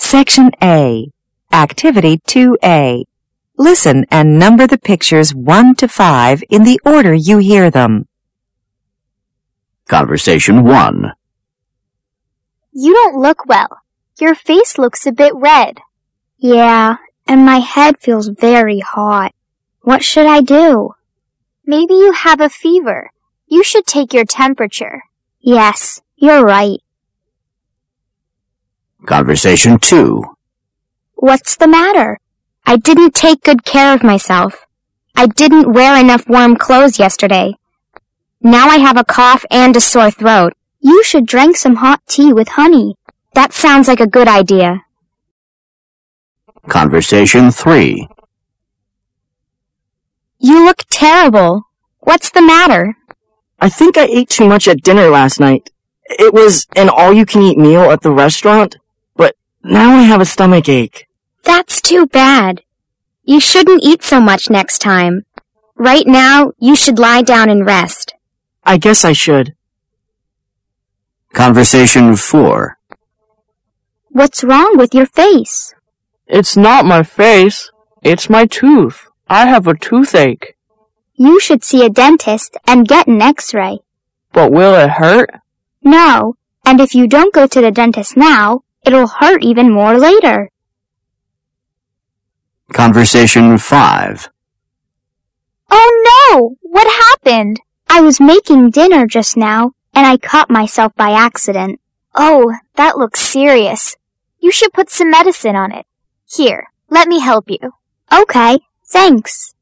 Section A. Activity 2A. Listen and number the pictures 1 to 5 in the order you hear them. Conversation 1. You don't look well. Your face looks a bit red. Yeah, and my head feels very hot. What should I do? Maybe you have a fever. You should take your temperature. Yes, you're right. Conversation 2. What's the matter? I didn't take good care of myself. I didn't wear enough warm clothes yesterday. Now I have a cough and a sore throat. You should drink some hot tea with honey. That sounds like a good idea. Conversation 3. You look terrible. What's the matter? I think I ate too much at dinner last night. It was an all-you-can-eat meal at the restaurant, but now I have a stomach ache. That's too bad. You shouldn't eat so much next time. Right now, you should lie down and rest. I guess I should. Conversation 4. What's wrong with your face? It's not my face. It's my tooth. I have a toothache. You should see a dentist and get an x-ray. But will it hurt? No, and if you don't go to the dentist now, it'll hurt even more later. Conversation 5. Oh no! What happened? I was making dinner just now, and I cut myself by accident. Oh, that looks serious. You should put some medicine on it. Here, let me help you. Okay, thanks.